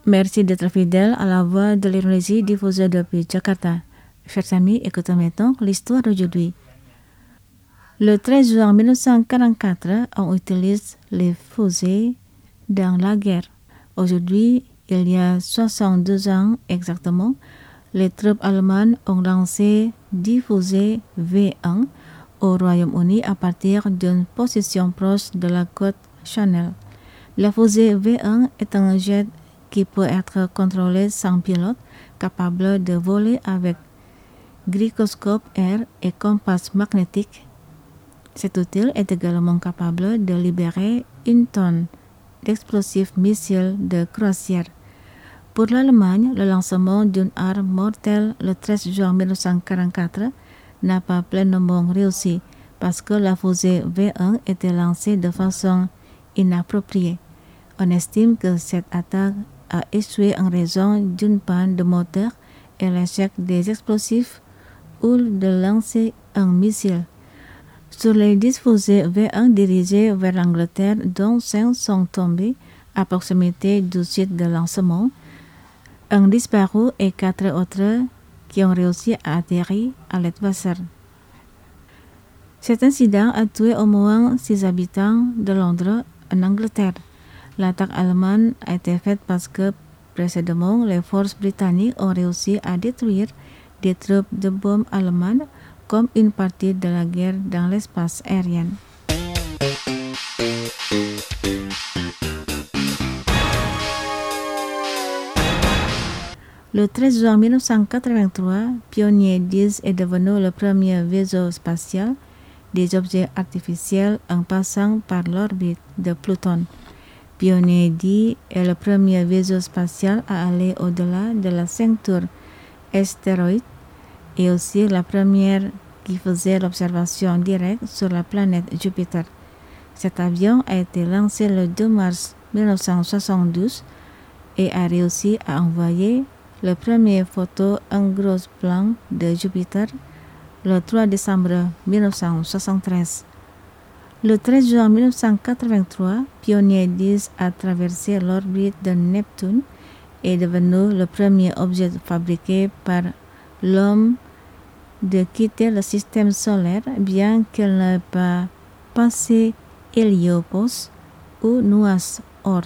Merci d'être fidèle à la voix de l'Indonésie diffusée depuis Jakarta. Chers amis, écoutons maintenant l'histoire d'aujourd'hui. Le 13 juin 1944, on utilise les fusées dans la guerre. Aujourd'hui, il y a 62 ans exactement, les troupes allemandes ont lancé 10 fusées V1 au Royaume-Uni à partir d'une position proche de la côte Channel. La fusée V1 est un jet qui peut être contrôlé sans pilote, capable de voler avec gyroscope air et compasse magnétique. Cet outil est également capable de libérer une tonne d'explosifs missiles de croisière. Pour l'Allemagne, le lancement d'une arme mortelle le 13 juin 1944 n'a pas pleinement réussi parce que la fusée V1 était lancée de façon inappropriée. On estime que cette attaque a échoué en raison d'une panne de moteur et l'échec des explosifs ou de lancer un missile. Sur les 10 fusées V1 dirigées vers l'Angleterre, dont 5 sont tombées à proximité du site de lancement, un disparu et 4 autres qui ont réussi à atterrir à Leadwasser. Cet incident a tué au moins 6 habitants de Londres, en Angleterre. L'attaque allemande a été faite parce que précédemment, les forces britanniques ont réussi à détruire des troupes de bombes allemandes comme une partie de la guerre dans l'espace aérien. Le 13 juin 1983, Pioneer 10 est devenu le premier vaisseau spatial des objets artificiels en passant par l'orbite de Pluton. Pioneer 10 est le premier vaisseau spatial à aller au-delà de la ceinture astéroïde et aussi la première qui faisait l'observation directe sur la planète Jupiter. Cet avion a été lancé le 2 mars 1972 et a réussi à envoyer la première photo en gros plan de Jupiter le 3 décembre 1973. Le 13 juin 1983, Pioneer 10 a traversé l'orbite de Neptune et est devenu le premier objet fabriqué par l'homme de quitter le système solaire, bien qu'elle n'ait pas passé Héliopause ou Nua's Oort.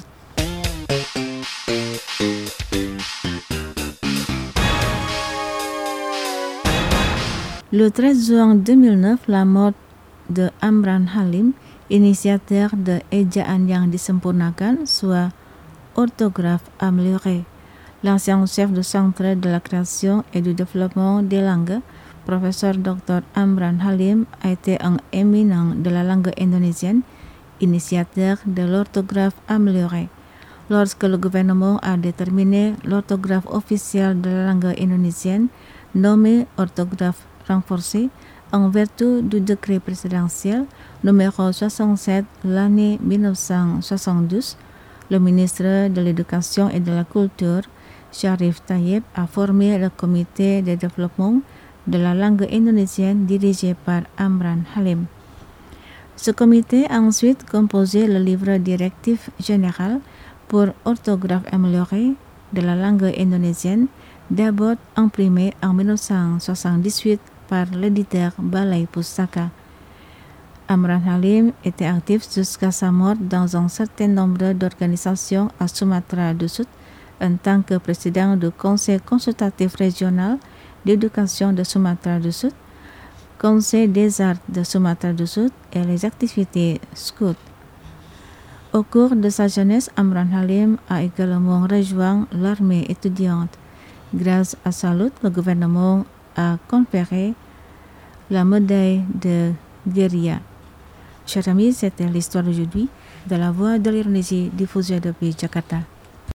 Le 13 juin 2009, la mort de Amran Halim, initiateur de ejaan yang disempurnakan, soit orthographe améliorée. L'ancien chef de centre de la création et du développement des langues, professeur Dr Amran Halim, a été un éminent de la langue indonésienne, initiateur de l'orthographe améliorée. Lorsque le gouvernement a déterminé l'orthographe officielle de la langue indonésienne, nommée orthographe renforcée, en vertu du décret présidentiel numéro 67 l'année 1972, le ministre de l'Éducation et de la Culture, Sharif Tayyip, a formé le comité de développement de la langue indonésienne dirigé par Amran Halim. Ce comité a ensuite composé le livre directif général pour orthographe améliorée de la langue indonésienne, d'abord imprimé en 1978 par l'éditeur Balai Pustaka. Amran Halim était actif jusqu'à sa mort dans un certain nombre d'organisations à Sumatra du Sud en tant que président du Conseil consultatif régional d'éducation de Sumatra du Sud, Conseil des arts de Sumatra du Sud et les activités scouts. Au cours de sa jeunesse, Amran Halim a également rejoint l'armée étudiante. Grâce à sa lutte, le gouvernement a conféré la médaille de guérilla. Chers amis, c'était l'histoire d'aujourd'hui de la voix de l'Indonésie diffusée depuis Jakarta.